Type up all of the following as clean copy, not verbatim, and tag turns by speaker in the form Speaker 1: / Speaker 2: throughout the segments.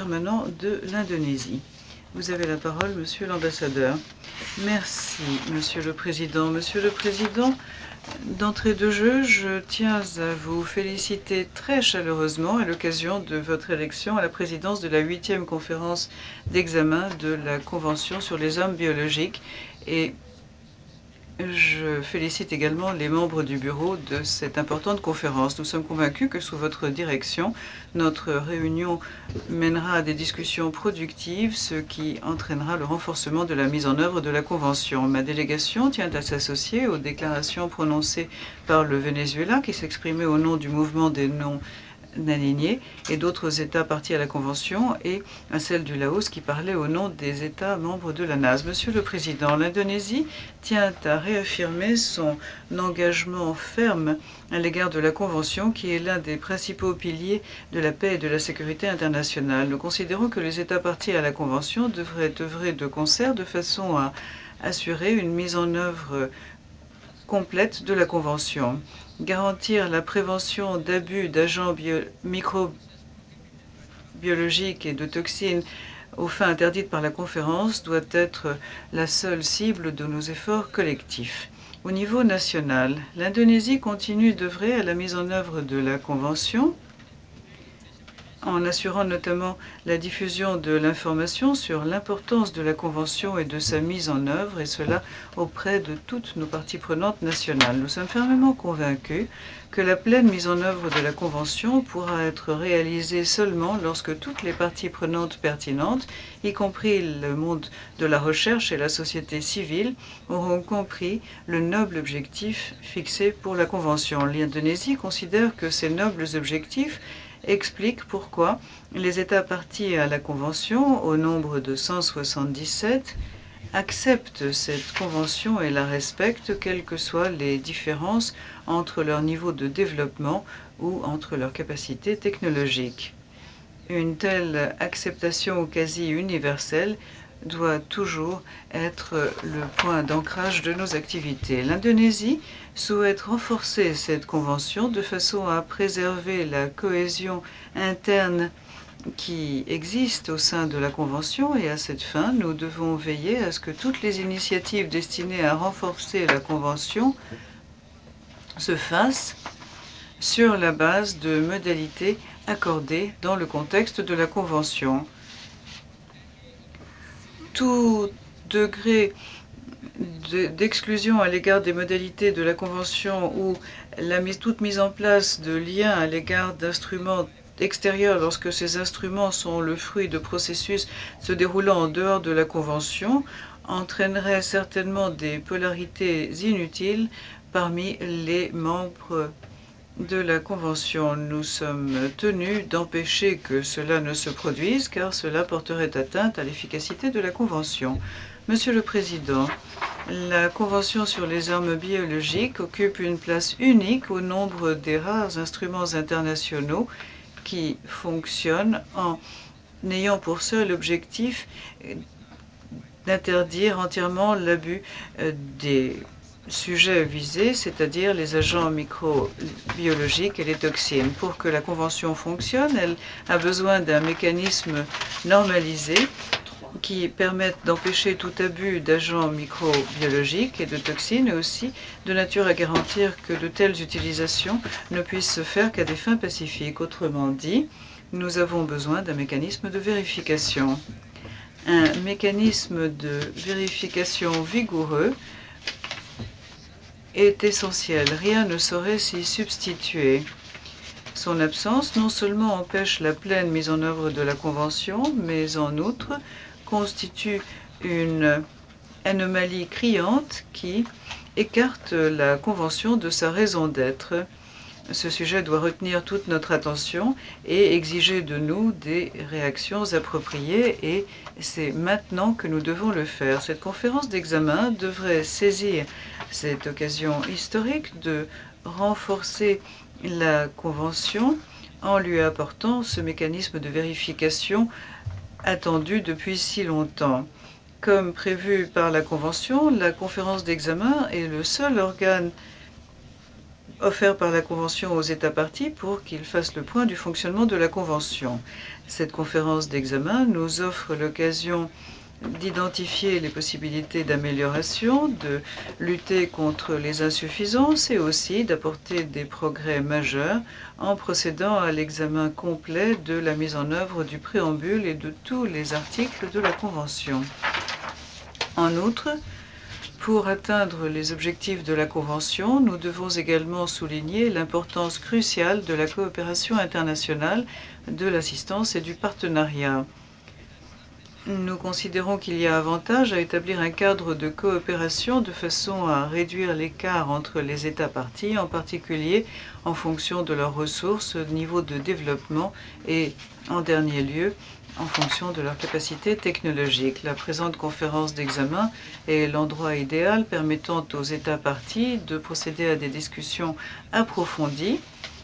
Speaker 1: permanent de l'Indonésie. Vous avez la parole, Monsieur l'ambassadeur. Merci, Monsieur le Président. Monsieur le Président, d'entrée de jeu, je tiens à vous féliciter très chaleureusement à l'occasion de votre élection à la présidence de la 8e conférence d'examen de la Convention sur les armes biologiques et je félicite également les membres du bureau de cette importante conférence. Nous sommes convaincus que sous votre direction, notre réunion mènera à des discussions productives, ce qui entraînera le renforcement de la mise en œuvre de la Convention. Ma délégation tient à s'associer aux déclarations prononcées par le Venezuela, qui s'exprimait au nom du mouvement des non-alignés et d'autres États partis à la Convention, et à celle du Laos qui parlait au nom des États membres de la NAS. Monsieur le Président, l'Indonésie tient à réaffirmer son engagement ferme à l'égard de la Convention, qui est l'un des principaux piliers de la paix et de la sécurité internationale. Nous considérons que les États partis à la Convention devraient œuvrer de concert de façon à assurer une mise en œuvre complète de la Convention. Garantir la prévention d'abus d'agents microbiologiques et de toxines aux fins interdites par la conférence doit être la seule cible de nos efforts collectifs. Au niveau national, l'Indonésie continue d'œuvrer à la mise en œuvre de la Convention en assurant notamment la diffusion de l'information sur l'importance de la Convention et de sa mise en œuvre, et cela auprès de toutes nos parties prenantes nationales. Nous sommes fermement convaincus que la pleine mise en œuvre de la Convention pourra être réalisée seulement lorsque toutes les parties prenantes pertinentes, y compris le monde de la recherche et la société civile, auront compris le noble objectif fixé pour la Convention. L'Indonésie considère que ces nobles objectifs explique pourquoi les États partis à la Convention, au nombre de 177, acceptent cette convention et la respectent, quelles que soient les différences entre leur niveau de développement ou entre leurs capacités technologiques. Une telle acceptation quasi universelle doit toujours être le point d'ancrage de nos activités. L'Indonésie souhaite renforcer cette convention de façon à préserver la cohésion interne qui existe au sein de la Convention, et à cette fin, nous devons veiller à ce que toutes les initiatives destinées à renforcer la Convention se fassent sur la base de modalités accordées dans le contexte de la Convention. Tout degré d'exclusion à l'égard des modalités de la Convention ou toute mise en place de liens à l'égard d'instruments extérieurs lorsque ces instruments sont le fruit de processus se déroulant en dehors de la Convention entraînerait certainement des polarités inutiles parmi les membres de la Convention. Nous sommes tenus d'empêcher que cela ne se produise car cela porterait atteinte à l'efficacité de la Convention. Monsieur le Président, la Convention sur les armes biologiques occupe une place unique au nombre des rares instruments internationaux qui fonctionnent en ayant pour seul objectif d'interdire entièrement l'abus des sujets visés, c'est-à-dire les agents microbiologiques et les toxines. Pour que la Convention fonctionne, elle a besoin d'un mécanisme normalisé qui permette d'empêcher tout abus d'agents microbiologiques et de toxines, et aussi de nature à garantir que de telles utilisations ne puissent se faire qu'à des fins pacifiques. Autrement dit, nous avons besoin d'un mécanisme de vérification. Un mécanisme de vérification vigoureux est essentiel. Rien ne saurait s'y substituer. Son absence non seulement empêche la pleine mise en œuvre de la Convention, mais en outre constitue une anomalie criante qui écarte la Convention de sa raison d'être. Ce sujet doit retenir toute notre attention et exiger de nous des réactions appropriées, et c'est maintenant que nous devons le faire. Cette conférence d'examen devrait saisir cette occasion historique de renforcer la Convention en lui apportant ce mécanisme de vérification attendu depuis si longtemps. Comme prévu par la Convention, la conférence d'examen est le seul organe offert par la Convention aux États parties pour qu'ils fassent le point du fonctionnement de la Convention. Cette conférence d'examen nous offre l'occasion d'identifier les possibilités d'amélioration, de lutter contre les insuffisances et aussi d'apporter des progrès majeurs en procédant à l'examen complet de la mise en œuvre du préambule et de tous les articles de la Convention. En outre, pour atteindre les objectifs de la Convention, nous devons également souligner l'importance cruciale de la coopération internationale, de l'assistance et du partenariat. Nous considérons qu'il y a avantage à établir un cadre de coopération de façon à réduire l'écart entre les États parties, en particulier en fonction de leurs ressources, niveau de développement et, en dernier lieu, en fonction de leur capacité technologique. La présente conférence d'examen est l'endroit idéal permettant aux États parties de procéder à des discussions approfondies,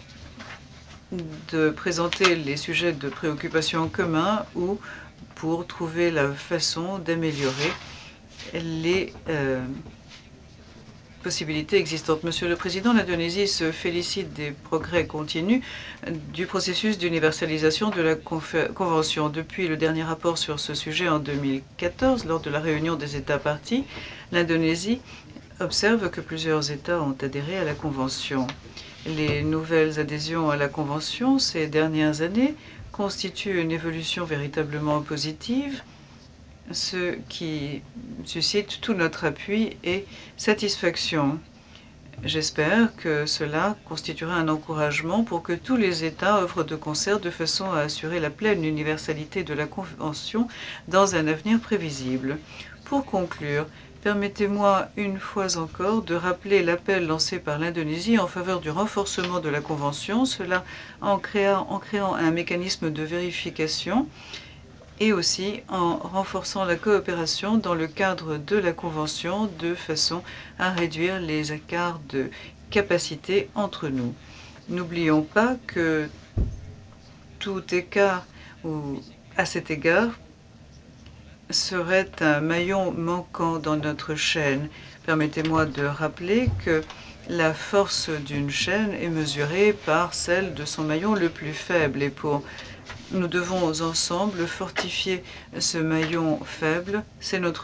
Speaker 1: de présenter les sujets de préoccupation communs ou pour trouver la façon d'améliorer les possibilités existantes. Monsieur le Président, l'Indonésie se félicite des progrès continus du processus d'universalisation de la Convention. Depuis le dernier rapport sur ce sujet en 2014, lors de la réunion des États parties, l'Indonésie observe que plusieurs États ont adhéré à la Convention. Les nouvelles adhésions à la Convention ces dernières années constituent une évolution véritablement positive, ce qui suscite tout notre appui et satisfaction. J'espère que cela constituera un encouragement pour que tous les États œuvrent de concert de façon à assurer la pleine universalité de la Convention dans un avenir prévisible. Pour conclure, permettez-moi une fois encore de rappeler l'appel lancé par l'Indonésie en faveur du renforcement de la Convention, cela en créant un mécanisme de vérification et aussi en renforçant la coopération dans le cadre de la Convention de façon à réduire les écarts de capacité entre nous. N'oublions pas que tout écart ou à cet égard serait un maillon manquant dans notre chaîne. Permettez-moi de rappeler que la force d'une chaîne est mesurée par celle de son maillon le plus faible et nous devons ensemble fortifier ce maillon faible. C'est notre